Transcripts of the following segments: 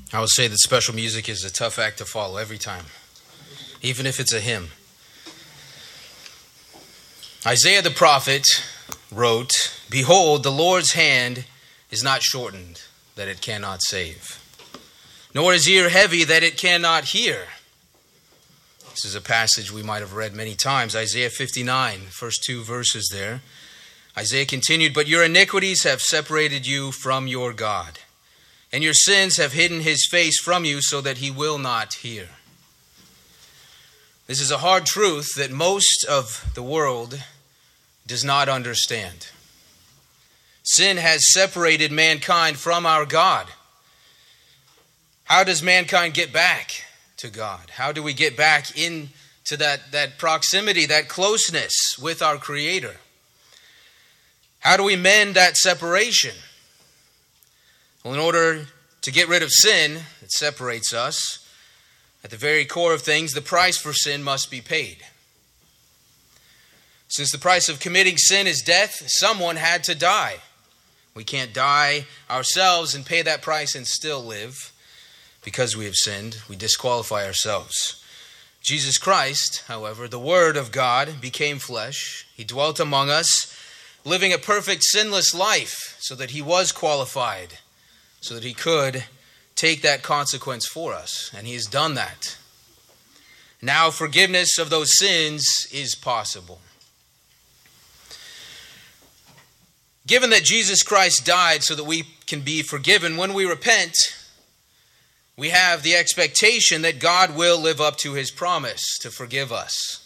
I would say that special music is a tough act to follow every time, even if it's a hymn. Isaiah the prophet wrote, "Behold, the Lord's hand is not shortened, that it cannot save, nor his ear heavy, that it cannot hear." This is a passage we might have read many times. Isaiah 59, first two verses there. Isaiah continued, "But your iniquities have separated you from your God, and your sins have hidden his face from you so that he will not hear." This is a hard truth that most of the world does not understand. Sin has separated mankind from our God. How does mankind get back to God? How do we get back into that proximity, that closeness with our Creator? How do we mend that separation? Well, in order to get rid of sin that separates us, at the very core of things, the price for sin must be paid. Since the price of committing sin is death, someone had to die. We can't die ourselves and pay that price and still live. Because we have sinned, we disqualify ourselves. Jesus Christ, however, the Word of God, became flesh. He dwelt among us, living a perfect, sinless life, so that he was qualified, so that he could take that consequence for us. And he has done that. Now forgiveness of those sins is possible. Given that Jesus Christ died so that we can be forgiven, when we repent, we have the expectation that God will live up to his promise to forgive us.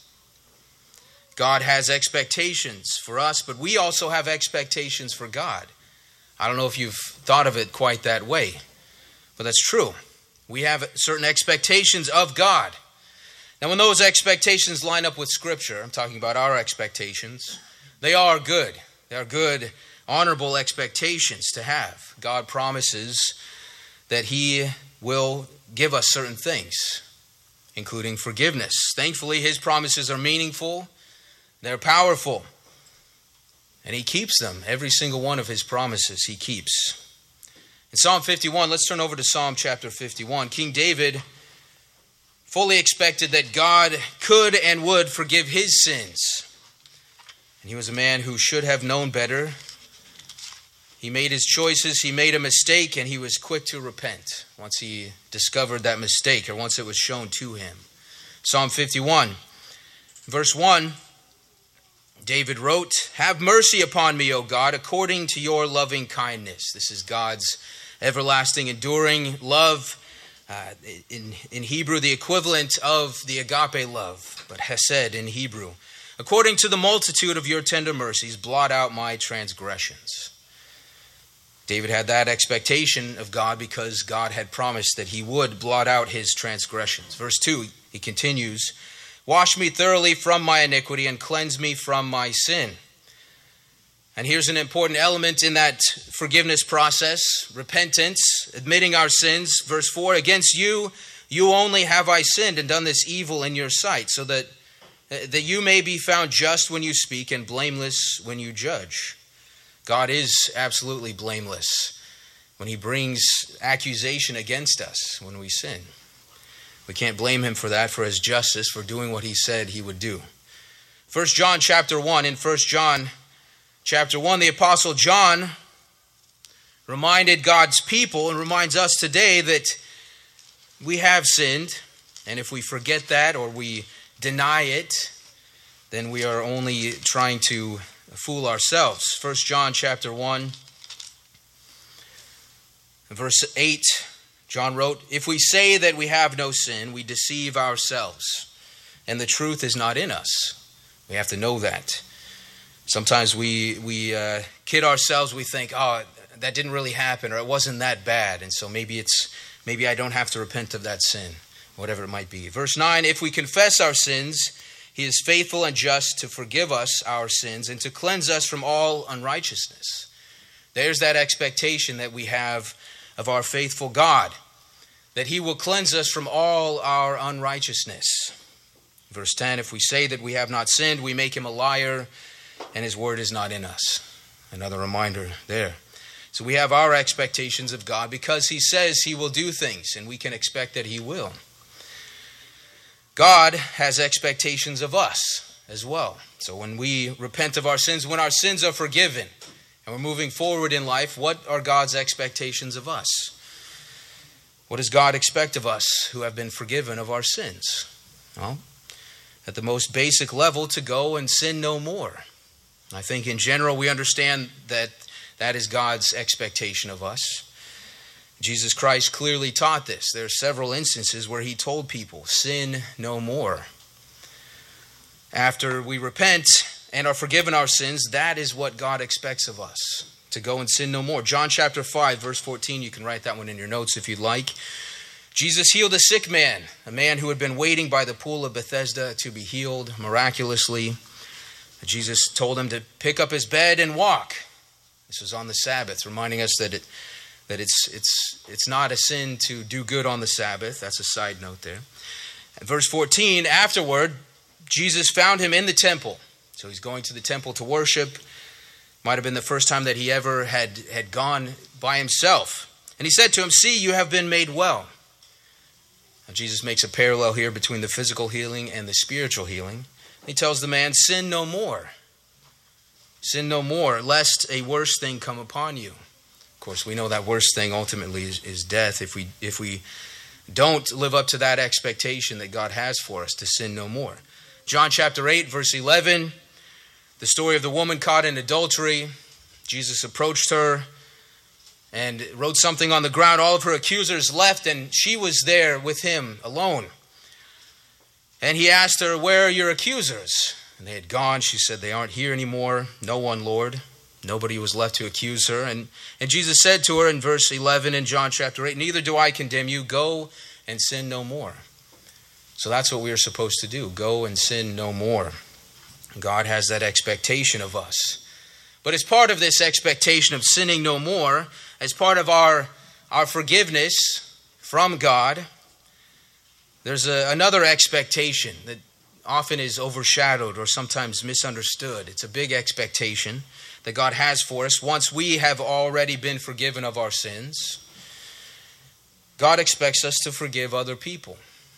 God has expectations for us, but we also have expectations for God. I don't know if you've thought of it quite that way, but that's true. We have certain expectations of God. Now, when those expectations line up with Scripture, I'm talking about our expectations, they are good. They are good, honorable expectations to have. God promises that he will give us certain things, including forgiveness. Thankfully, his promises are meaningful. They're powerful. And he keeps them. Every single one of his promises he keeps. In Psalm 51, let's turn over to Psalm chapter 51. King David fully expected that God could and would forgive his sins. And he was a man who should have known better. He made his choices, he made a mistake, and he was quick to repent once he discovered that mistake or once it was shown to him. Psalm 51, verse 1, David wrote, "Have mercy upon me, O God, according to your loving kindness." This is God's everlasting, enduring love. In Hebrew, the equivalent of the agape love, but hesed in Hebrew. "According to the multitude of your tender mercies, blot out my transgressions." David had that expectation of God because God had promised that he would blot out his transgressions. Verse 2, he continues, "Wash me thoroughly from my iniquity and cleanse me from my sin." And here's an important element in that forgiveness process, repentance, admitting our sins. Verse 4, "Against you only have I sinned and done this evil in your sight, so that you may be found just when you speak and blameless when you judge." God is absolutely blameless when he brings accusation against us when we sin. We can't blame him for that, for his justice, for doing what he said he would do. 1 John chapter 1, in 1 John chapter 1, the Apostle John reminded God's people and reminds us today that we have sinned, and if we forget that or we deny it, then we are only trying to fool ourselves. 1 John chapter 1, verse 8, John wrote, "If we say that we have no sin, we deceive ourselves, and the truth is not in us." We have to know that. Sometimes we kid ourselves. We think, oh, that didn't really happen, or it wasn't that bad, and so maybe I don't have to repent of that sin, whatever it might be. Verse 9, "If we confess our sins, he is faithful and just to forgive us our sins and to cleanse us from all unrighteousness." There's that expectation that we have of our faithful God, that he will cleanse us from all our unrighteousness. Verse 10, "If we say that we have not sinned, we make him a liar, and his word is not in us." Another reminder there. So we have our expectations of God because he says he will do things, and we can expect that he will. God has expectations of us as well. So when we repent of our sins, when our sins are forgiven, and we're moving forward in life, what are God's expectations of us? What does God expect of us who have been forgiven of our sins? Well, at the most basic level, to go and sin no more. I think in general we understand that that is God's expectation of us. Jesus Christ clearly taught this. There are several instances where he told people, sin no more. After we repent and are forgiven our sins, that is what God expects of us, to go and sin no more. John chapter 5, verse 14, you can write that one in your notes if you'd like. Jesus healed a sick man, a man who had been waiting by the pool of Bethesda to be healed miraculously. Jesus told him to pick up his bed and walk. This was on the Sabbath, reminding us that it's not a sin to do good on the Sabbath. That's a side note there. And verse 14, afterward, Jesus found him in the temple. So he's going to the temple to worship. Might have been the first time that he ever had gone by himself. And he said to him, "See, you have been made well." Now, Jesus makes a parallel here between the physical healing and the spiritual healing. He tells the man, sin no more. Sin no more, lest a worse thing come upon you. Of course, we know that worst thing ultimately is death if we don't live up to that expectation that God has for us, to sin no more. John chapter 8, verse 11, the story of the woman caught in adultery. Jesus approached her and wrote something on the ground. All of her accusers left, and she was there with him alone. And he asked her, "Where are your accusers?" And they had gone. She said, "They aren't here anymore. No one, Lord." Nobody was left to accuse her. And Jesus said to her in verse 11 in John chapter 8, "Neither do I condemn you. Go and sin no more." So that's what we are supposed to do. Go and sin no more. God has that expectation of us. But as part of this expectation of sinning no more, as part of our forgiveness from God, there's another expectation that often is overshadowed or sometimes misunderstood. It's a big expectation that God has for us once we have already been forgiven of our sins. God expects us to forgive other people.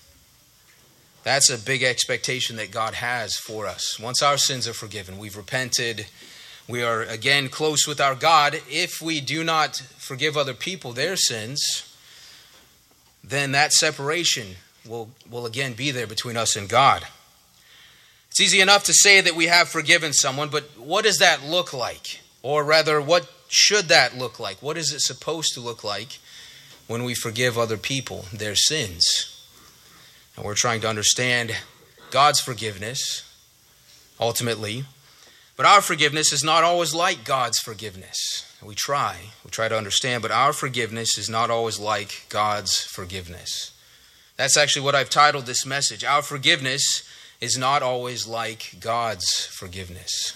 That's a big expectation that God has for us. Once our sins are forgiven, we've repented, we are again close with our God. If we do not forgive other people their sins, then that separation will again be there between us and God. It's easy enough to say that we have forgiven someone, but what does that look like? Or rather, what should that look like? What is it supposed to look like when we forgive other people their sins? And we're trying to understand God's forgiveness, ultimately. But our forgiveness is not always like God's forgiveness. We try to understand, but our forgiveness is not always like God's forgiveness. That's actually what I've titled this message. Our forgiveness is not always like God's forgiveness.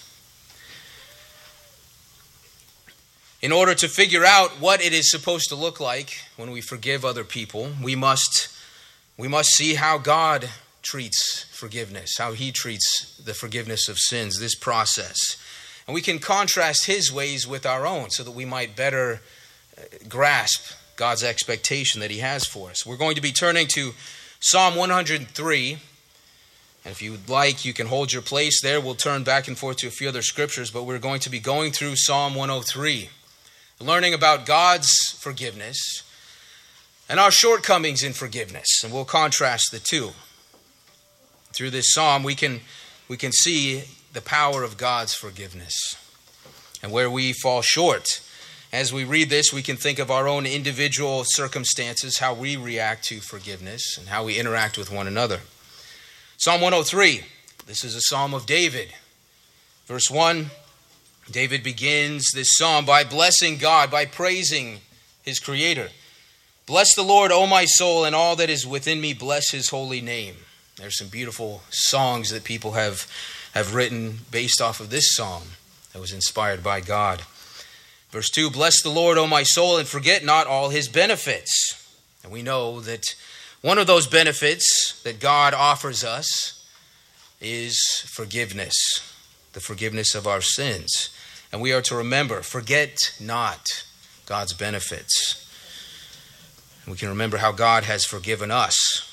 In order to figure out what it is supposed to look like when we forgive other people, we must see how God treats forgiveness, how he treats the forgiveness of sins, this process. And we can contrast his ways with our own so that we might better grasp God's expectation that he has for us. We're going to be turning to Psalm 103. And if you would like, you can hold your place there. We'll turn back and forth to a few other scriptures, but we're going to be going through Psalm 103, learning about God's forgiveness and our shortcomings in forgiveness. And we'll contrast the two. Through this psalm, we can see the power of God's forgiveness and where we fall short. As we read this, we can think of our own individual circumstances, how we react to forgiveness, and how we interact with one another. Psalm 103, this is a psalm of David. Verse 1, David begins this psalm by blessing God, by praising his Creator. "Bless the Lord, O my soul, and all that is within me, bless his holy name." There's some beautiful songs that people have written based off of this psalm that was inspired by God. Verse 2, "Bless the Lord, O my soul, and forget not all his benefits." And we know that one of those benefits that God offers us is forgiveness, the forgiveness of our sins. And we are to remember, forget not God's benefits. We can remember how God has forgiven us.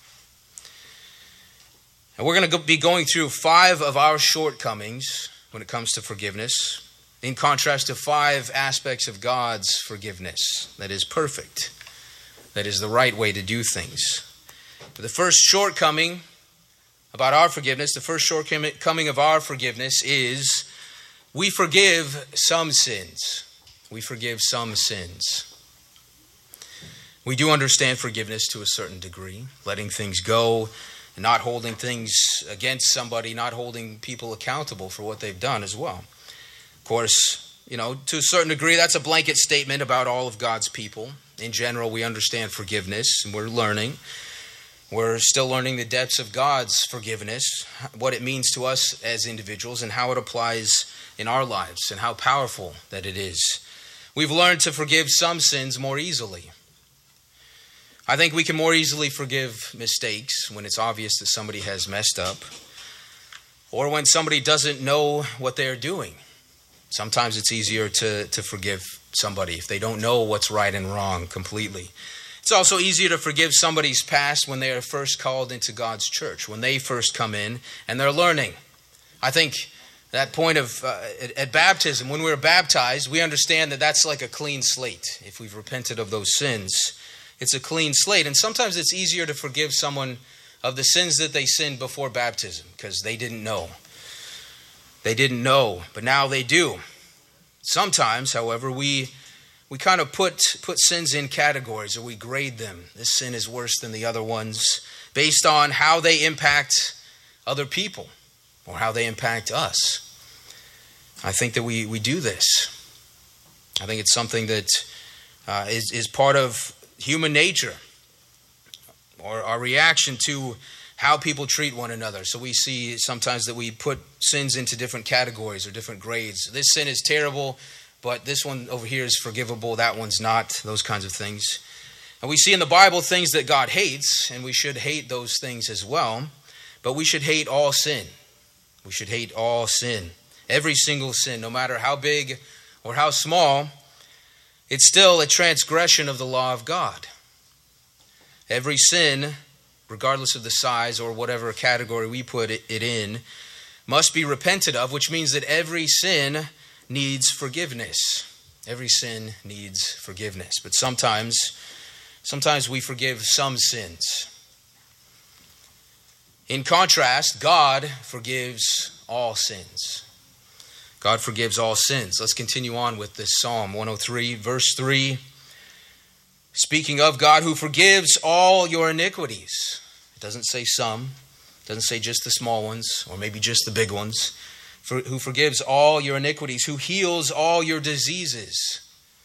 And we're going to be going through 5 of our shortcomings when it comes to forgiveness, in contrast to 5 aspects of God's forgiveness that is perfect, that is the right way to do things. But the first shortcoming about our forgiveness, the first shortcoming of our forgiveness is we forgive some sins. We forgive some sins. We do understand forgiveness to a certain degree, letting things go, not holding things against somebody, not holding people accountable for what they've done as well. Of course, to a certain degree, that's a blanket statement about all of God's people. In general, we understand forgiveness, and we're learning. We're still learning the depths of God's forgiveness, what it means to us as individuals, and how it applies in our lives, and how powerful that it is. We've learned to forgive some sins more easily. I think we can more easily forgive mistakes when it's obvious that somebody has messed up, or when somebody doesn't know what they're doing. Sometimes it's easier to forgive somebody if they don't know what's right and wrong completely. It's also easier to forgive somebody's past when they are first called into God's church, when they first come in and they're learning. I think that point of at baptism, when we're baptized, we understand that that's like a clean slate. If we've repented of those sins, it's a clean slate. And sometimes it's easier to forgive someone of the sins that they sinned before baptism because they didn't know. They didn't know, but now they do. Sometimes, however, we kind of put sins in categories, or we grade them. This sin is worse than the other ones based on how they impact other people or how they impact us. I think that we do this. I think it's something that is part of human nature, or our reaction to how people treat one another. So we see sometimes that we put sins into different categories or different grades. This sin is terrible, but this one over here is forgivable, that one's not, those kinds of things. And we see in the Bible things that God hates, and we should hate those things as well, but we should hate all sin. We should hate all sin. Every single sin, no matter how big or how small, it's still a transgression of the law of God. Every sin, regardless of the size or whatever category we put it in, must be repented of, which means that every sin needs forgiveness. Every sin needs forgiveness. But sometimes we forgive some sins. In contrast, God forgives all sins. God forgives all sins. Let's continue on with this Psalm 103, verse 3. Speaking of God who forgives all your iniquities. It doesn't say some. It doesn't say just the small ones or maybe just the big ones. Who forgives all your iniquities, who heals all your diseases.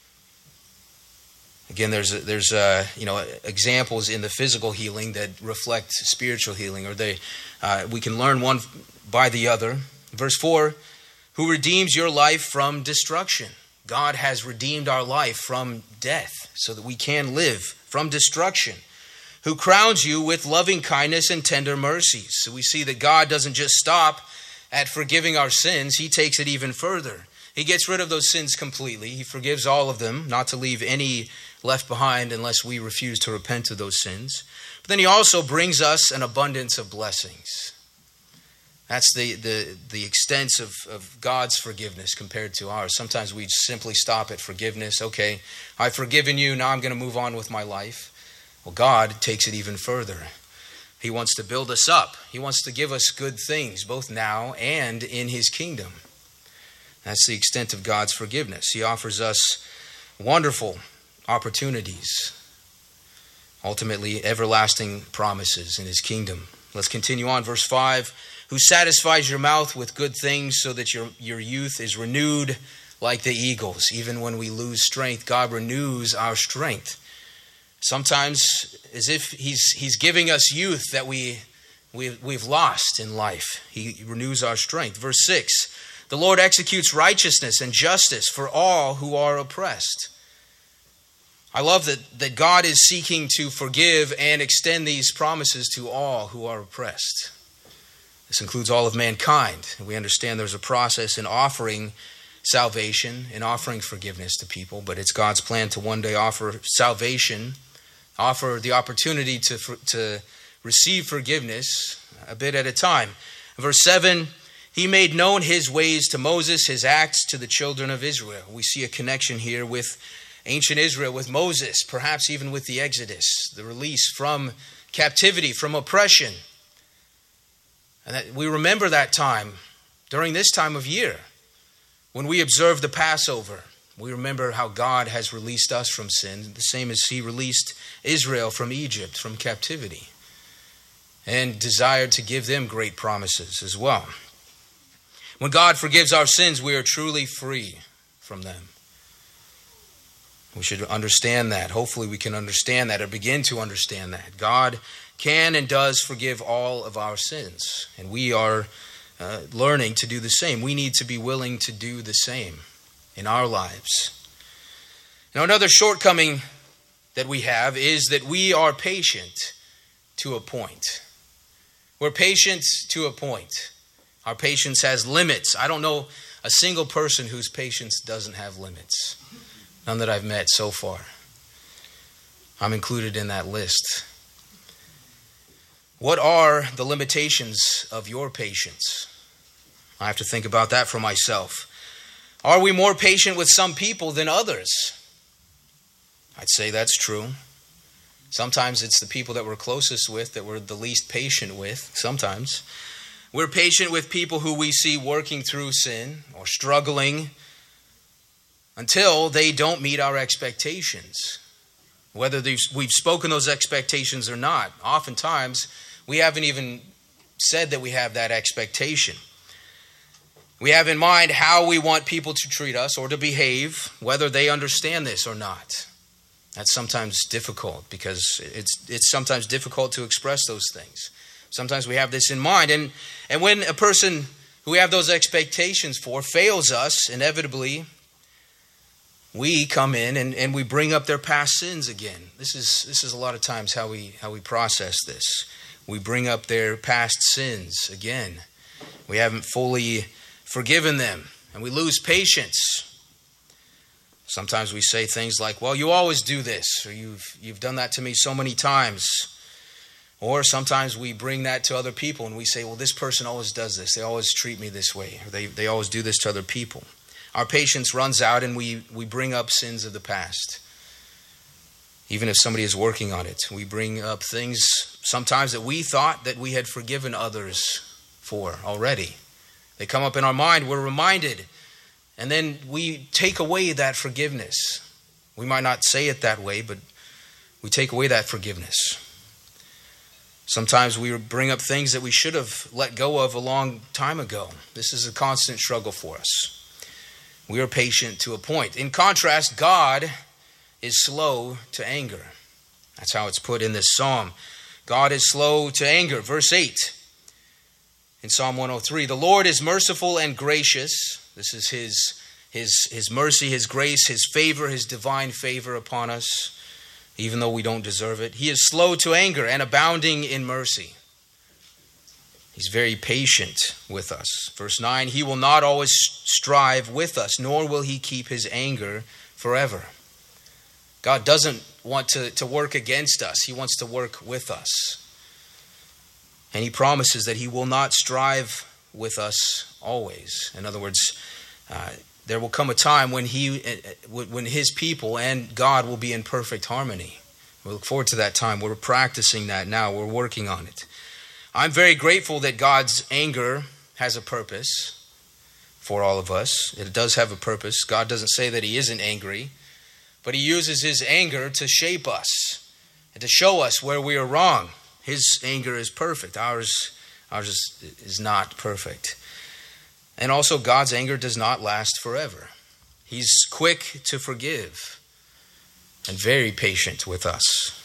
Again, there's examples in the physical healing that reflect spiritual healing, or we can learn one by the other. Verse 4, who redeems your life from destruction. God has redeemed our life from death so that we can live from destruction. Who crowns you with loving kindness and tender mercies. So we see that God doesn't just stop at forgiving our sins, he takes it even further. He gets rid of those sins completely. He forgives all of them, not to leave any left behind unless we refuse to repent of those sins. But then he also brings us an abundance of blessings. That's the extent of God's forgiveness compared to ours. Sometimes we simply stop at forgiveness. Okay, I've forgiven you, now I'm going to move on with my life. Well, God takes it even further. He wants to build us up. He wants to give us good things, both now and in his kingdom. That's the extent of God's forgiveness. He offers us wonderful opportunities, ultimately everlasting promises in his kingdom. Let's continue on. Verse 5, who satisfies your mouth with good things so that your youth is renewed like the eagles. Even when we lose strength, God renews our strength. Sometimes as if he's giving us youth that we've lost in life. He renews our strength. Verse 6, the Lord executes righteousness and justice for all who are oppressed. I love that God is seeking to forgive and extend these promises to all who are oppressed. This includes all of mankind. And we understand there's a process in offering salvation and offering forgiveness to people, but it's God's plan to one day offer salvation, offer the opportunity to receive forgiveness a bit at a time. Verse 7, he made known his ways to Moses, his acts to the children of Israel. We see a connection here with ancient Israel, with Moses, perhaps even with the Exodus, the release from captivity, from oppression. And that we remember that time during this time of year when we observe the Passover. We remember how God has released us from sin, the same as he released Israel from Egypt, from captivity, and desired to give them great promises as well. When God forgives our sins, we are truly free from them. We should understand that. Hopefully we can understand that or begin to understand that. God can and does forgive all of our sins. And we are learning to do the same. We need to be willing to do the same in our lives. Now, another shortcoming that we have is that we are patient to a point. We're patient to a point. Our patience has limits. I don't know a single person whose patience doesn't have limits. None that I've met so far. I'm included in that list. What are the limitations of your patience? I have to think about that for myself. Are we more patient with some people than others? I'd say that's true. Sometimes it's the people that we're closest with that we're the least patient with. Sometimes we're patient with people who we see working through sin or struggling until they don't meet our expectations. Whether we've spoken those expectations or not, oftentimes we haven't even said that we have that expectation. We have in mind how we want people to treat us or to behave, whether they understand this or not. That's sometimes difficult because it's sometimes difficult to express those things. Sometimes we have this in mind. And when a person who we have those expectations for fails us, inevitably, we come in and we bring up their past sins again. This is a lot of times how we process this. We bring up their past sins again. We haven't fully forgiven them, and we lose patience. Sometimes we say things like, "Well, you always do this," or "You've done that to me so many times." Or sometimes we bring that to other people and we say, "Well, this person always does this. They always treat me this way. Or they always do this to other people." Our patience runs out and we bring up sins of the past. Even if somebody is working on it, we bring up things sometimes that we thought that we had forgiven others for already. They come up in our mind, we're reminded, and then we take away that forgiveness. We might not say it that way, but we take away that forgiveness. Sometimes we bring up things that we should have let go of a long time ago. This is a constant struggle for us. We are patient to a point. In contrast, God is slow to anger. That's how it's put in this psalm. God is slow to anger. Verse 8 in Psalm 103. The Lord is merciful and gracious. This is his mercy, his grace, his favor, his divine favor upon us, even though we don't deserve it. He is slow to anger and abounding in mercy. He's very patient with us. Verse 9, he will not always strive with us, nor will he keep his anger forever. God doesn't want to work against us. He wants to work with us. And he promises that he will not strive with us always. In other words, there will come a time when his people and God will be in perfect harmony. We look forward to that time. We're practicing that now. We're working on it. I'm very grateful that God's anger has a purpose for all of us. It does have a purpose. God doesn't say that he isn't angry, but he uses his anger to shape us and to show us where we are wrong. His anger is perfect. Ours is not perfect. And also, God's anger does not last forever. He's quick to forgive and very patient with us.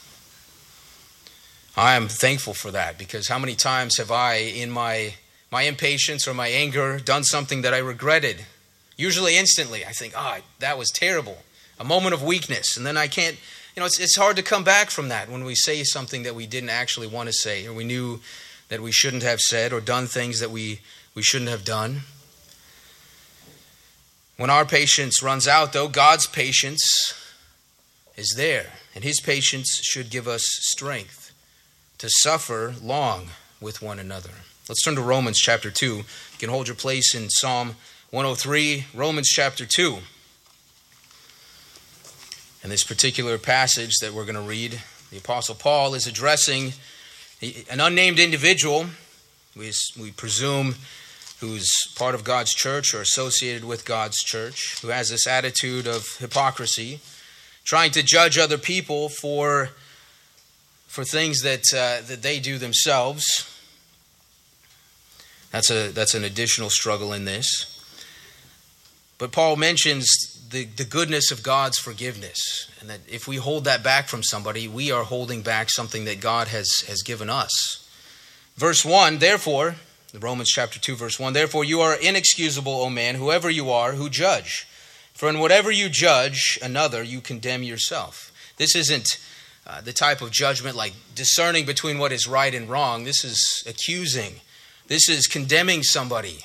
I am thankful for that, because how many times have I, in my impatience or my anger, done something that I regretted? Usually instantly. I think, that was terrible. A moment of weakness. And then I can't, it's hard to come back from that when we say something that we didn't actually want to say, or we knew that we shouldn't have said, or done things that we shouldn't have done. When our patience runs out, though, God's patience is there, and his patience should give us strength to suffer long with one another. Let's turn to Romans chapter 2. You can hold your place in Psalm 103, Romans chapter 2. In this particular passage that we're going to read, the Apostle Paul is addressing an unnamed individual, we presume, who's part of God's church or associated with God's church, who has this attitude of hypocrisy, trying to judge other people for things that they do themselves. That's an additional struggle in this. But Paul mentions the goodness of God's forgiveness, and that if we hold that back from somebody, we are holding back something that God has given us. Verse 1, therefore, Romans chapter 2, verse 1, therefore you are inexcusable, O man, whoever you are, who judge. For in whatever you judge another, you condemn yourself. This isn't the type of judgment like discerning between what is right and wrong. This is accusing. This is condemning somebody.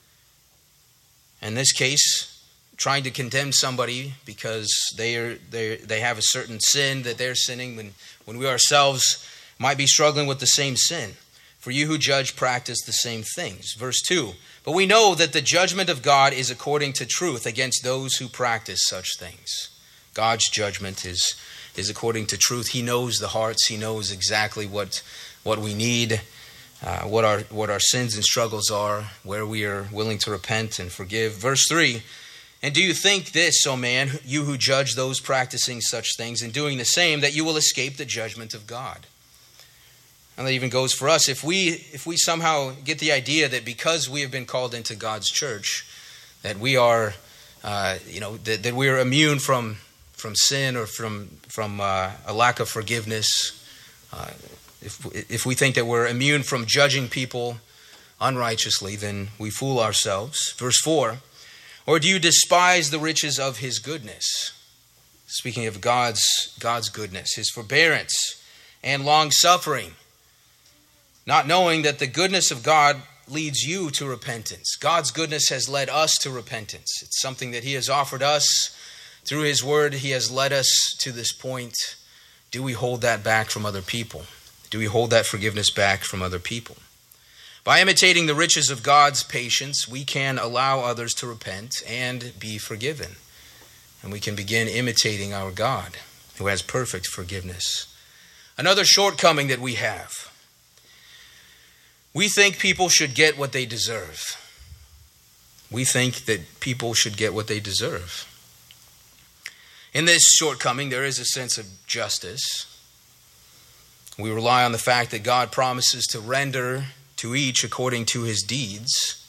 In this case, trying to condemn somebody because they have a certain sin that they're sinning when we ourselves might be struggling with the same sin. For you who judge practice the same things. Verse 2, but we know that the judgment of God is according to truth against those who practice such things. God's judgment is according to truth. He knows the hearts. He knows exactly what we need, what our sins and struggles are, where we are willing to repent and forgive. Verse 3, and do you think this, O man, you who judge those practicing such things and doing the same, that you will escape the judgment of God? And that even goes for us. If we somehow get the idea that because we have been called into God's church, that we are, that we are immune from sin or from a lack of forgiveness, if we think that we're immune from judging people unrighteously, then we fool ourselves. Verse 4, or do you despise the riches of his goodness? Speaking of God's goodness, his forbearance and long-suffering, not knowing that the goodness of God leads you to repentance. God's goodness has led us to repentance. It's something that he has offered us through his word. He has led us to this point. Do we hold that back from other people? Do we hold that forgiveness back from other people? By imitating the riches of God's patience, we can allow others to repent and be forgiven. And we can begin imitating our God, who has perfect forgiveness. Another shortcoming that we have: we think people should get what they deserve. We think that people should get what they deserve. In this shortcoming, there is a sense of justice. We rely on the fact that God promises to render to each according to his deeds.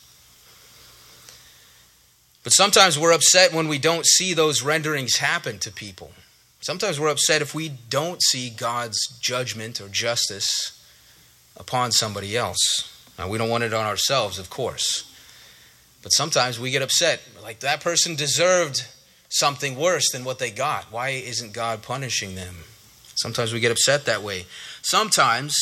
But sometimes we're upset when we don't see those renderings happen to people. Sometimes we're upset if we don't see God's judgment or justice upon somebody else. Now, we don't want it on ourselves, of course. But sometimes we get upset. Like, that person deserved something worse than what they got. Why isn't God punishing them? Sometimes we get upset that way. Sometimes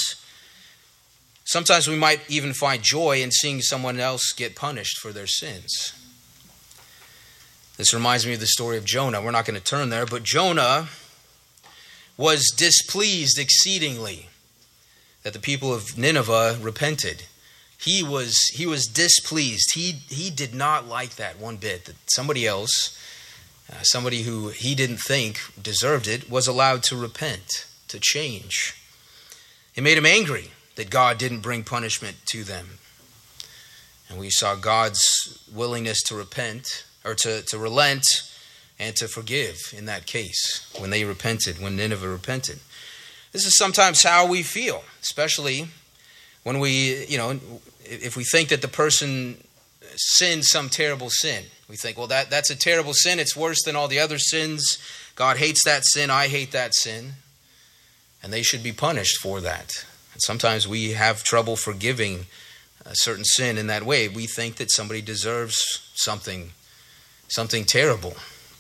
we might even find joy in seeing someone else get punished for their sins. This reminds me of the story of Jonah. We're not going to turn there, but Jonah was displeased exceedingly that the people of Nineveh repented. He was displeased. He did not like that one bit, that somebody else, somebody who he didn't think deserved it, was allowed to repent, to change. It made him angry that God didn't bring punishment to them. And we saw God's willingness to repent, or to relent and to forgive in that case, when they repented, when Nineveh repented. This is sometimes how we feel, especially when if we think that the person sinned some terrible sin. We think, well, that's a terrible sin. It's worse than all the other sins. God hates that sin. I hate that sin. And they should be punished for that. And sometimes we have trouble forgiving a certain sin in that way. We think that somebody deserves something terrible.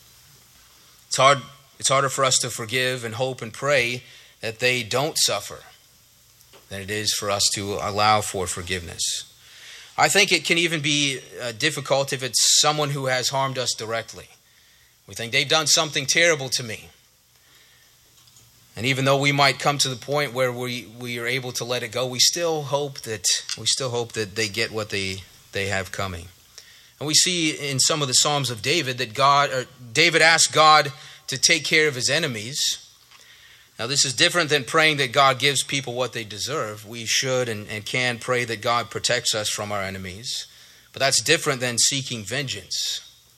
It's harder for us to forgive and hope and pray that they don't suffer than it is for us to allow for forgiveness. I think it can even be difficult if it's someone who has harmed us directly. We think they've done something terrible to me. And even though we might come to the point where we are able to let it go, we still hope that they get what they have coming. And we see in some of the Psalms of David that David asked God to take care of his enemies. Now this is different than praying that God gives people what they deserve. We should and can pray that God protects us from our enemies. But that's different than seeking vengeance.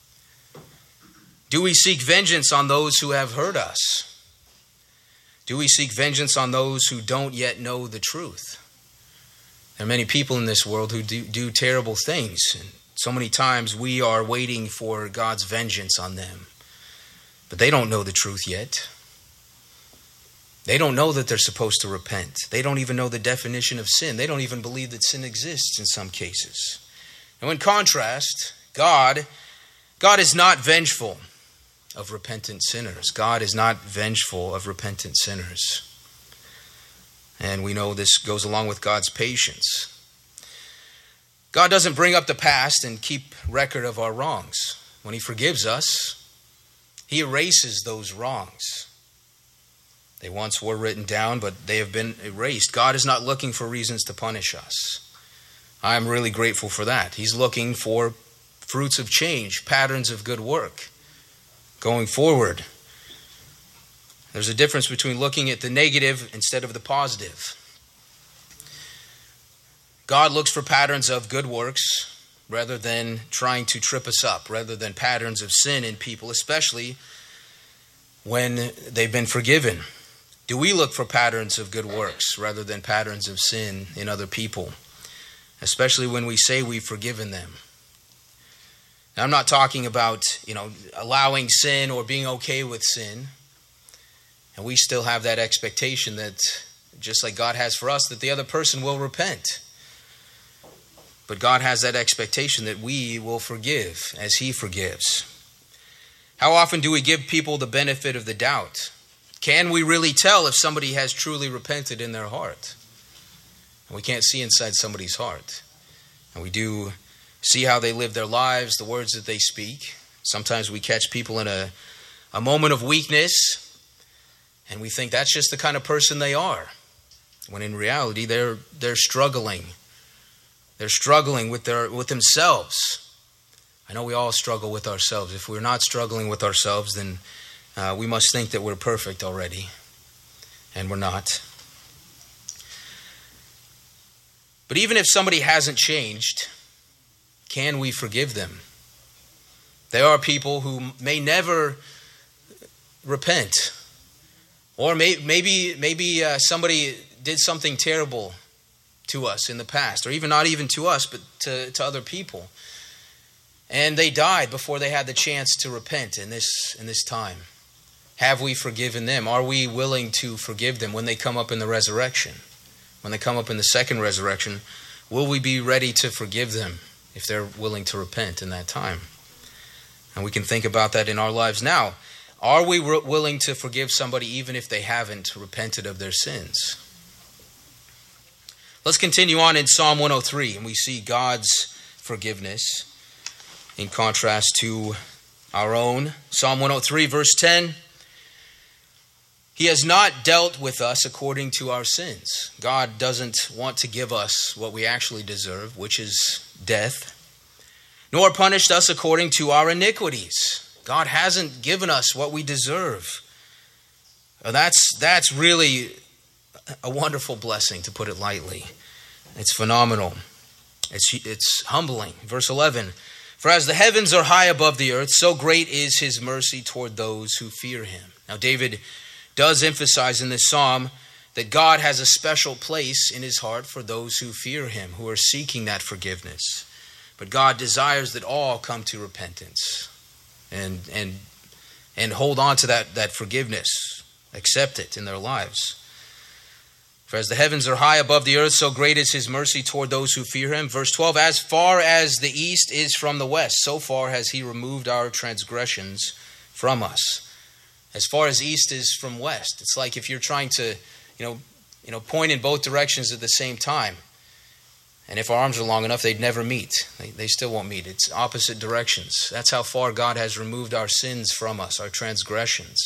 Do we seek vengeance on those who have hurt us? Do we seek vengeance on those who don't yet know the truth? There are many people in this world who do terrible things. And so many times we are waiting for God's vengeance on them. But they don't know the truth yet. They don't know that they're supposed to repent. They don't even know the definition of sin. They don't even believe that sin exists in some cases. Now in contrast, God is not vengeful of repentant sinners. God is not vengeful of repentant sinners. And we know this goes along with God's patience. God doesn't bring up the past and keep record of our wrongs. When he forgives us, he erases those wrongs. They once were written down, but they have been erased. God is not looking for reasons to punish us. I'm really grateful for that. He's looking for fruits of change, patterns of good work. Going forward, there's a difference between looking at the negative instead of the positive. God looks for patterns of good works rather than trying to trip us up, rather than patterns of sin in people, especially when they've been forgiven. Do we look for patterns of good works rather than patterns of sin in other people, especially when we say we've forgiven them? Now, I'm not talking about, allowing sin or being okay with sin. And we still have that expectation that, just like God has for us, that the other person will repent. But God has that expectation that we will forgive as he forgives. How often do we give people the benefit of the doubt? Can we really tell if somebody has truly repented in their heart? And we can't see inside somebody's heart. And we do see how they live their lives, the words that they speak. Sometimes we catch people in a moment of weakness, and we think that's just the kind of person they are. When in reality, they're struggling. They're struggling with themselves. I know we all struggle with ourselves. If we're not struggling with ourselves, then we must think that we're perfect already, and we're not. But even if somebody hasn't changed, can we forgive them? There are people who may never repent. Or maybe somebody did something terrible to us in the past, or even not even to us, but to other people. And they died before they had the chance to repent in this time. Have we forgiven them? Are we willing to forgive them when they come up in the resurrection? When they come up in the second resurrection, will we be ready to forgive them if they're willing to repent in that time? And we can think about that in our lives now. Are we willing to forgive somebody even if they haven't repented of their sins? Let's continue on in Psalm 103, and we see God's forgiveness in contrast to our own. Psalm 103, verse 10. He has not dealt with us according to our sins. God doesn't want to give us what we actually deserve, which is death, nor punished us according to our iniquities. God hasn't given us what we deserve. That's really a wonderful blessing, to put it lightly. It's phenomenal. It's humbling. Verse 11, for as the heavens are high above the earth, so great is his mercy toward those who fear him. Now David does emphasize in this psalm that God has a special place in his heart for those who fear him, who are seeking that forgiveness. But God desires that all come to repentance and hold on to that forgiveness, accept it in their lives. For as the heavens are high above the earth, so great is his mercy toward those who fear him. Verse 12, as far as the east is from the west, so far has he removed our transgressions from us. As far as east is from west. It's like if you're trying to, point in both directions at the same time. And if our arms are long enough, they'd never meet. They still won't meet. It's opposite directions. That's how far God has removed our sins from us, our transgressions.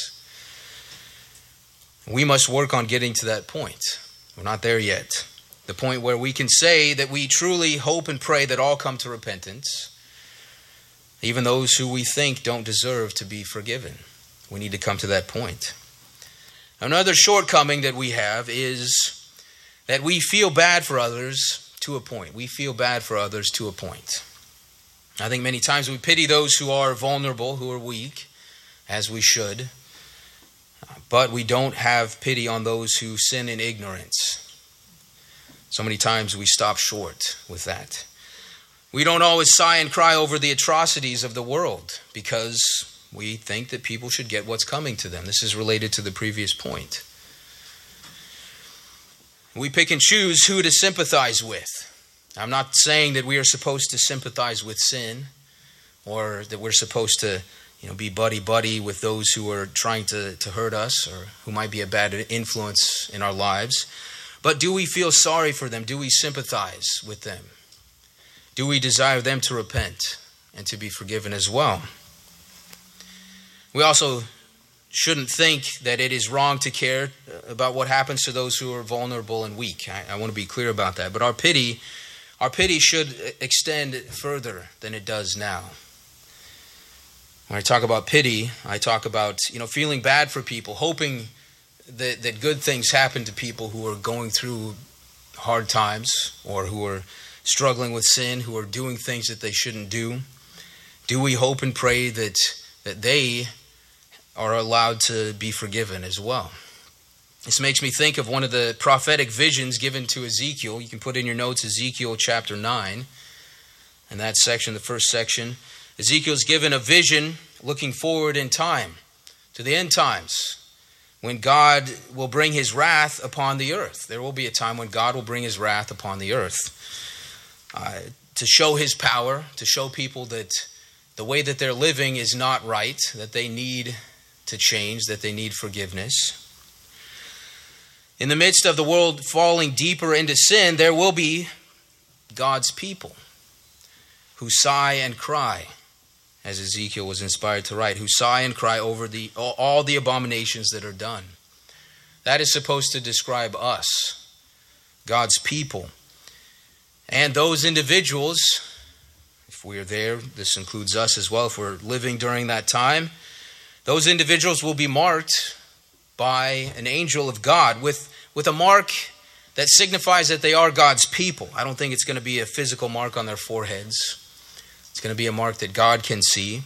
We must work on getting to that point. We're not there yet. The point where we can say that we truly hope and pray that all come to repentance, even those who we think don't deserve to be forgiven. We need to come to that point. Another shortcoming that we have is that we feel bad for others to a point. We feel bad for others to a point. I think many times we pity those who are vulnerable, who are weak, as we should. But we don't have pity on those who sin in ignorance. So many times we stop short with that. We don't always sigh and cry over the atrocities of the world because we think that people should get what's coming to them. This is related to the previous point. We pick and choose who to sympathize with. I'm not saying that we are supposed to sympathize with sin or that we're supposed to be buddy-buddy with those who are trying to hurt us or who might be a bad influence in our lives. But do we feel sorry for them? Do we sympathize with them? Do we desire them to repent and to be forgiven as well? We also shouldn't think that it is wrong to care about what happens to those who are vulnerable and weak. I want to be clear about that. But our pity should extend further than it does now. When I talk about pity, I talk about feeling bad for people, hoping that good things happen to people who are going through hard times or who are struggling with sin, who are doing things that they shouldn't do. Do we hope and pray that they are allowed to be forgiven as well? This makes me think of one of the prophetic visions given to Ezekiel. You can put in your notes Ezekiel chapter 9. In that section, the first section, Ezekiel's given a vision looking forward in time to the end times when God will bring his wrath upon the earth. There will be a time when God will bring his wrath upon the earth to show his power, to show people that the way that they're living is not right, that they need to change, that they need forgiveness. In the midst of the world falling deeper into sin, there will be God's people who sigh and cry, as Ezekiel was inspired to write, who sigh and cry over all the abominations that are done. That is supposed to describe us, God's people. And those individuals, if we are there, this includes us as well, if we're living during that time, those individuals will be marked by an angel of God with a mark that signifies that they are God's people. I don't think it's going to be a physical mark on their foreheads. It's going to be a mark that God can see,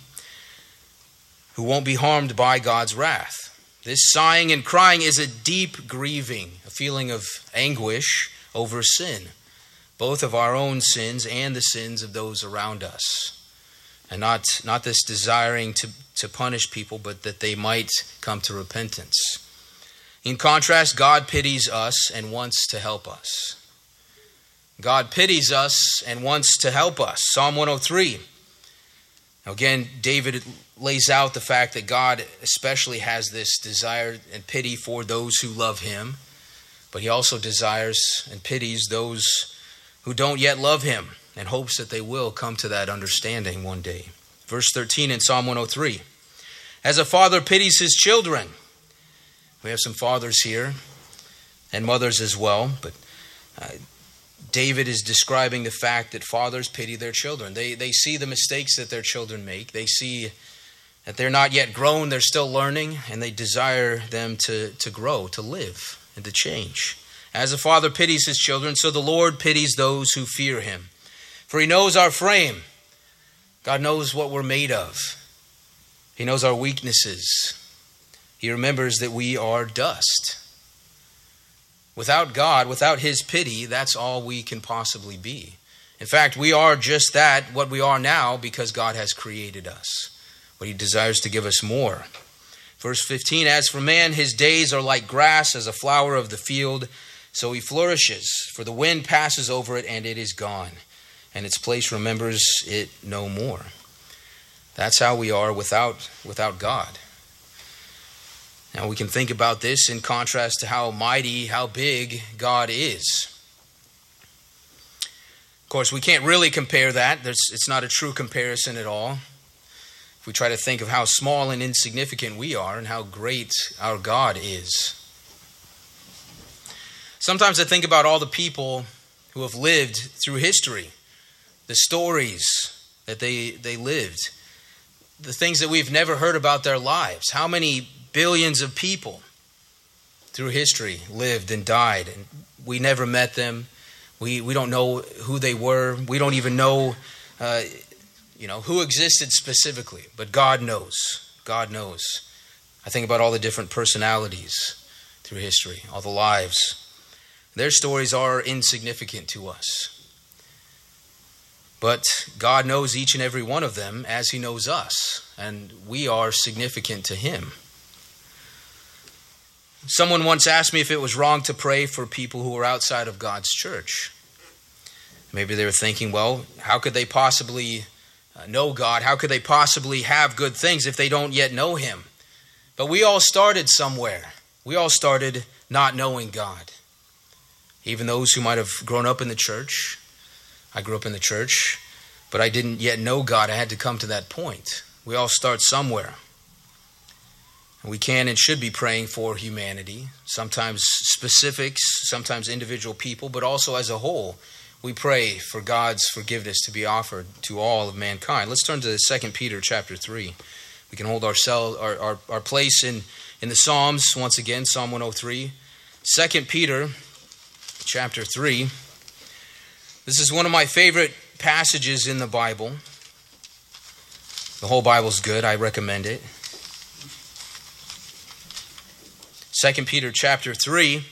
who won't be harmed by God's wrath. This sighing and crying is a deep grieving, a feeling of anguish over sin, both of our own sins and the sins of those around us. And not this desiring to punish people, but that they might come to repentance. In contrast, God pities us and wants to help us. God pities us and wants to help us. Psalm 103. Again, David lays out the fact that God especially has this desire and pity for those who love him, but he also desires and pities those who don't yet love him and hopes that they will come to that understanding one day. Verse 13 in Psalm 103. As a father pities his children. We have some fathers here and mothers as well, but David is describing the fact that fathers pity their children. They see the mistakes that their children make. They see that they're not yet grown, they're still learning, and they desire them to grow, to live, and to change. As a father pities his children, so the Lord pities those who fear him. For he knows our frame. God knows what we're made of. He knows our weaknesses. He remembers that we are dust. Without God, without his pity, that's all we can possibly be. In fact, we are just that, what we are now, because God has created us. But he desires to give us more. Verse 15, as for man, his days are like grass, as a flower of the field, so he flourishes. For the wind passes over it, and it is gone, and its place remembers it no more. That's how we are without God. Now we can think about this in contrast to how mighty, how big God is. Of course, we can't really compare that. It's not a true comparison at all. If we try to think of how small and insignificant we are and how great our God is. Sometimes I think about all the people who have lived through history, the stories that they lived, the things that we've never heard about their lives. How many billions of people through history lived and died, and we never met them. We don't know who they were. We don't even know who existed specifically, but God knows. God knows. I think about all the different personalities through history, all the lives. Their stories are insignificant to us. But God knows each and every one of them as He knows us, and we are significant to Him. Someone once asked me if it was wrong to pray for people who were outside of God's church. Maybe they were thinking, well, how could they possibly know God? How could they possibly have good things if they don't yet know Him? But we all started somewhere. We all started not knowing God. Even those who might have grown up in the church. I grew up in the church, but I didn't yet know God. I had to come to that point. We all start somewhere. And we can and should be praying for humanity, sometimes specifics, sometimes individual people, but also as a whole. We pray for God's forgiveness to be offered to all of mankind. Let's turn to 2 Peter chapter 3. We can hold our place in the Psalms once again, Psalm 103. 2 Peter chapter 3. This is one of my favorite passages in the Bible. The whole Bible's good. I recommend it. 2 Peter chapter 3,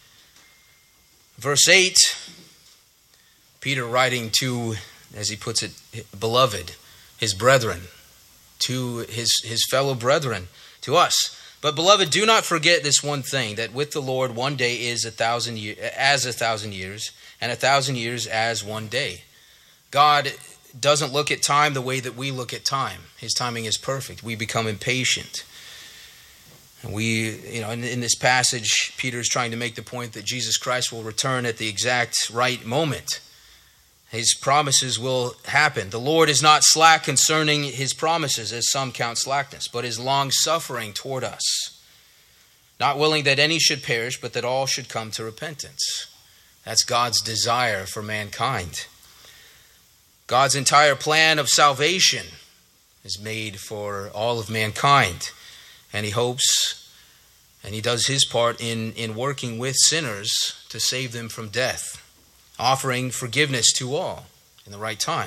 verse 8. Peter writing to, as he puts it, beloved, his brethren, to his fellow brethren, to us. But beloved, do not forget this one thing, that with the Lord 1 day is as 1,000 years, and 1,000 years as 1 day. God doesn't look at time the way that we look at time. His timing is perfect. We become impatient. And in this passage, Peter is trying to make the point that Jesus Christ will return at the exact right moment. His promises will happen. The Lord is not slack concerning His promises, as some count slackness, but is long-suffering toward us, not willing that any should perish, but that all should come to repentance. That's God's desire for mankind. God's entire plan of salvation is made for all of mankind, and He hopes, and He does His part in working with sinners to save them from death, offering forgiveness to all in the right time.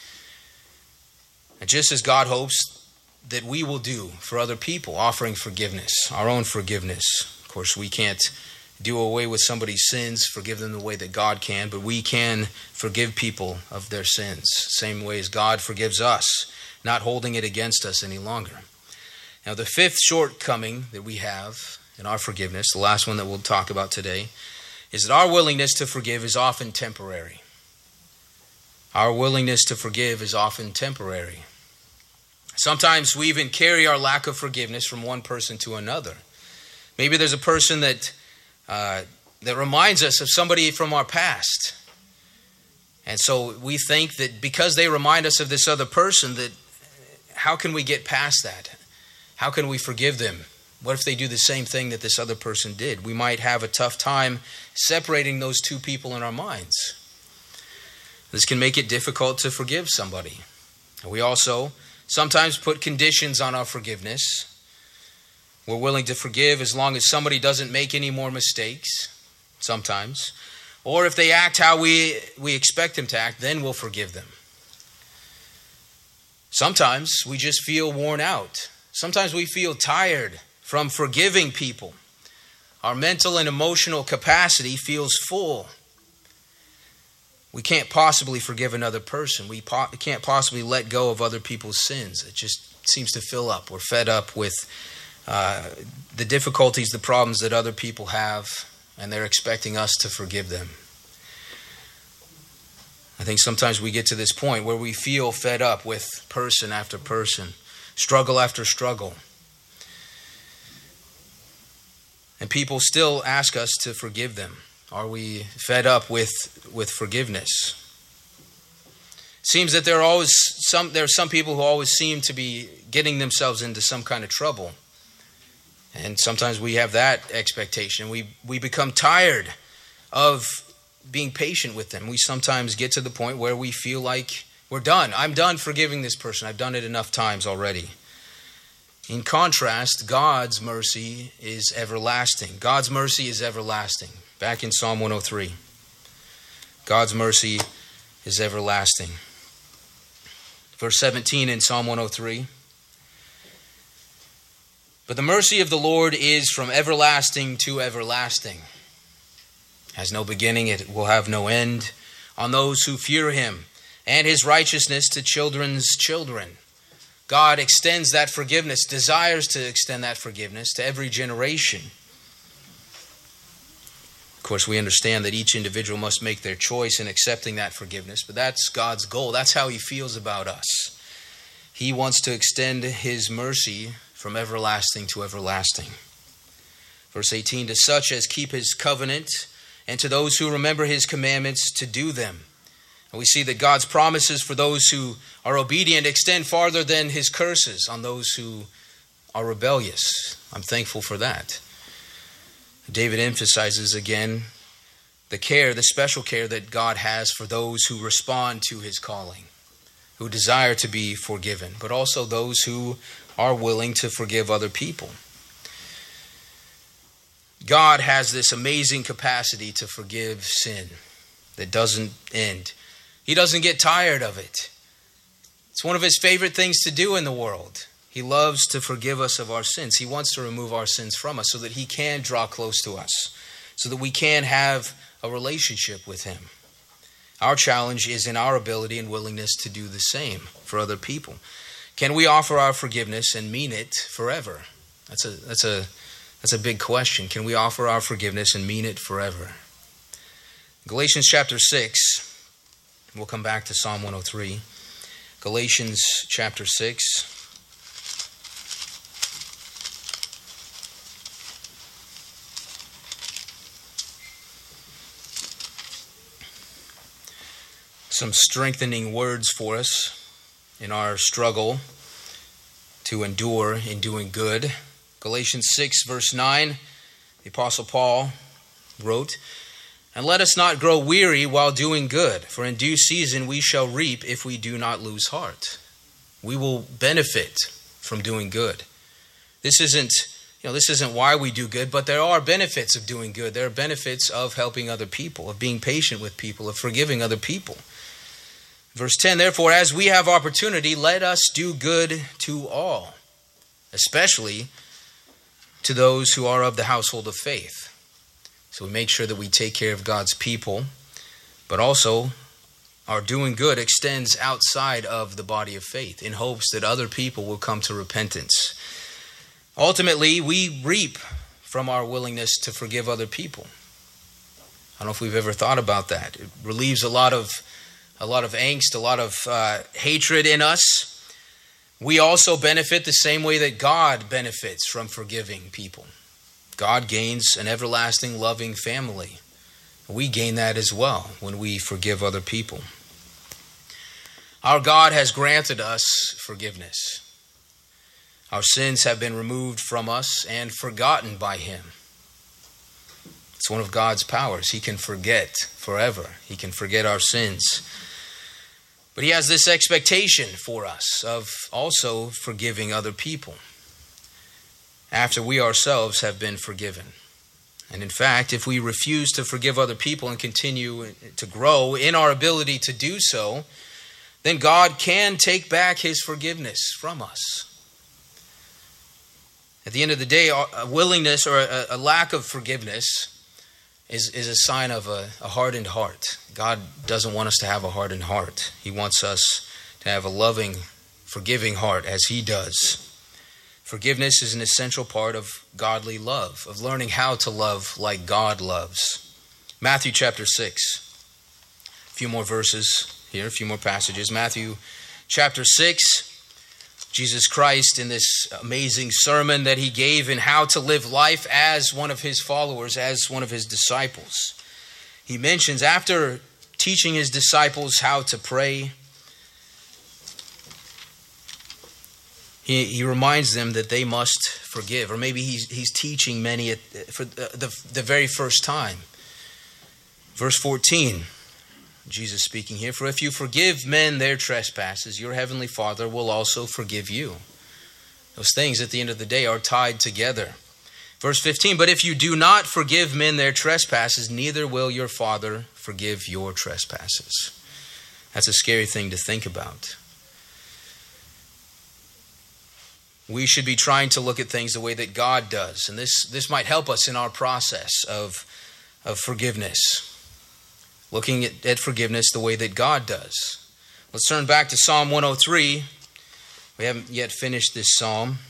And just as God hopes that we will do for other people, offering forgiveness, our own forgiveness. Of course, we can't do away with somebody's sins, forgive them the way that God can, but we can forgive people of their sins, same way as God forgives us, not holding it against us any longer. Now, the fifth shortcoming that we have in our forgiveness, the last one that we'll talk about today, is that our willingness to forgive is often temporary. Our willingness to forgive is often temporary. Sometimes we even carry our lack of forgiveness from one person to another. Maybe there's a person that reminds us of somebody from our past. And so we think that because they remind us of this other person, that how can we get past that? How can we forgive them? What if they do the same thing that this other person did? We might have a tough time separating those two people in our minds. This can make it difficult to forgive somebody. And we also sometimes put conditions on our forgiveness. We're willing to forgive as long as somebody doesn't make any more mistakes, sometimes. Or if they act how we expect them to act, then we'll forgive them. Sometimes we just feel worn out. Sometimes we feel tired from forgiving people. Our mental and emotional capacity feels full. We can't possibly forgive another person. We can't possibly let go of other people's sins. It just seems to fill up. We're fed up with the difficulties, the problems that other people have, and they're expecting us to forgive them. I think sometimes we get to this point where we feel fed up with person after person, struggle after struggle. And people still ask us to forgive them. Are we fed up with forgiveness? Seems that there are some people who always seem to be getting themselves into some kind of trouble. And sometimes we have that expectation. We become tired of being patient with them. We sometimes get to the point where we feel like we're done. I'm done forgiving this person. I've done it enough times already. In contrast, God's mercy is everlasting. God's mercy is everlasting. Back in Psalm 103. God's mercy is everlasting. Verse 17 in Psalm 103. But the mercy of the Lord is from everlasting to everlasting. Has no beginning, it will have no end, on those who fear him, and his righteousness to children's children. God extends that forgiveness, desires to extend that forgiveness to every generation. Of course, we understand that each individual must make their choice in accepting that forgiveness, but that's God's goal. That's how he feels about us. He wants to extend his mercy from everlasting to everlasting. Verse 18, to such as keep his covenant, and to those who remember his commandments to do them. And we see that God's promises for those who are obedient extend farther than his curses on those who are rebellious. I'm thankful for that. David emphasizes again the special care that God has for those who respond to his calling, who desire to be forgiven, but also those who are willing to forgive other people. God has this amazing capacity to forgive sin that doesn't end. He doesn't get tired of it. It's one of his favorite things to do in the world. He loves to forgive us of our sins. He wants to remove our sins from us so that he can draw close to us, so that we can have a relationship with him. Our challenge is in our ability and willingness to do the same for other people. Can we offer our forgiveness and mean it forever? That's a big question. Can we offer our forgiveness and mean it forever? Galatians chapter 6. We'll come back to Psalm 103. Galatians chapter 6. Some strengthening words for us in our struggle to endure in doing good. Galatians 6 verse 9, the Apostle Paul wrote, and let us not grow weary while doing good, for in due season we shall reap if we do not lose heart. We will benefit from doing good. This isn't why we do good, but there are benefits of doing good. There are benefits of helping other people, of being patient with people, of forgiving other people. Verse 10, therefore, as we have opportunity, let us do good to all, especially to those who are of the household of faith. So we make sure that we take care of God's people, but also our doing good extends outside of the body of faith in hopes that other people will come to repentance. Ultimately, we reap from our willingness to forgive other people. I don't know if we've ever thought about that. It relieves a lot of angst, a lot of hatred in us. We also benefit the same way that God benefits from forgiving people. God gains an everlasting loving family. We gain that as well when we forgive other people. Our God has granted us forgiveness. Our sins have been removed from us and forgotten by him. It's one of God's powers. He can forget forever. He can forget our sins. But he has this expectation for us of also forgiving other people after we ourselves have been forgiven. And in fact, if we refuse to forgive other people and continue to grow in our ability to do so, then God can take back his forgiveness from us. At the end of the day, a willingness or a lack of forgiveness is a sign of a hardened heart. God doesn't want us to have a hardened heart. He wants us to have a loving, forgiving heart as he does. Forgiveness is an essential part of godly love, of learning how to love like God loves. Matthew chapter 6. A few more verses here, a few more passages. Matthew chapter 6. Jesus Christ, in this amazing sermon that he gave in how to live life as one of his followers, as one of his disciples. He mentions, after teaching his disciples how to pray, he reminds them that they must forgive. Or maybe he's teaching many for the very first time. Verse 14, Jesus speaking here, "For if you forgive men their trespasses, your heavenly Father will also forgive you." Those things at the end of the day are tied together. Verse 15, "But if you do not forgive men their trespasses, neither will your Father forgive your trespasses." That's a scary thing to think about. We should be trying to look at things the way that God does. And this might help us in our process of forgiveness. Looking at forgiveness the way that God does. Let's turn back to Psalm 103. We haven't yet finished this psalm.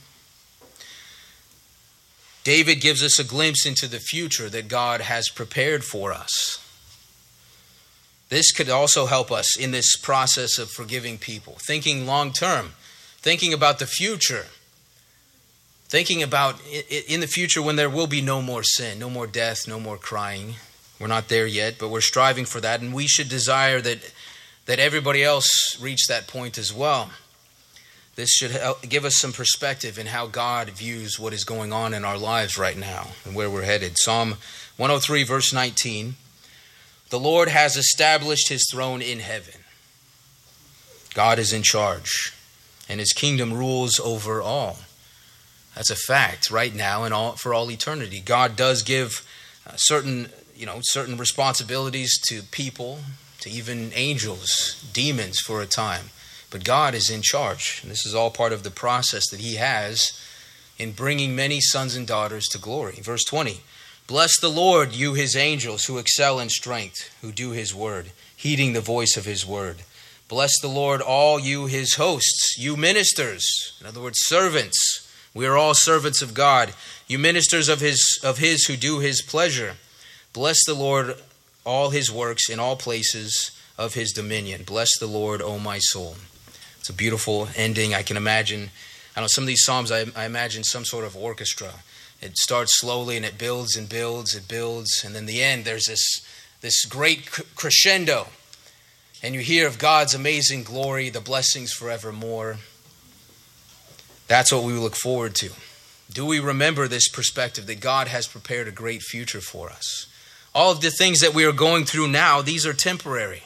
David gives us a glimpse into the future that God has prepared for us. This could also help us in this process of forgiving people. Thinking long term. Thinking about the future. Thinking about in the future when there will be no more sin, no more death, no more crying. We're not there yet, but we're striving for that. And we should desire that everybody else reach that point as well. This should give us some perspective in how God views what is going on in our lives right now and where we're headed. Psalm 103 verse 19. "The Lord has established his throne in heaven." God is in charge, and his kingdom rules over all. That's a fact right now and for all eternity. God does give certain responsibilities to people, to even angels, demons for a time. But God is in charge. And this is all part of the process that he has in bringing many sons and daughters to glory. Verse 20, "Bless the Lord, you his angels who excel in strength, who do his word, heeding the voice of his word. Bless the Lord, all you his hosts, you ministers." In other words, servants. We are all servants of God. "You ministers of his who do his pleasure. Bless the Lord, all his works in all places of his dominion. Bless the Lord, O my soul." It's a beautiful ending. I can imagine, some of these psalms, I imagine some sort of orchestra. It starts slowly and it builds and builds, it builds. And then the end, there's this great crescendo. And you hear of God's amazing glory, the blessings forevermore. That's what we look forward to. Do we remember this perspective that God has prepared a great future for us? All of the things that we are going through now, these are temporary.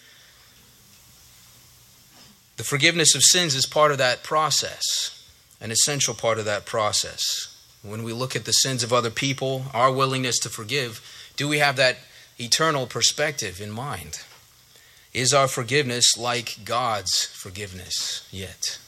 The forgiveness of sins is part of that process, an essential part of that process. When we look at the sins of other people, our willingness to forgive, do we have that eternal perspective in mind? Is our forgiveness like God's forgiveness yet?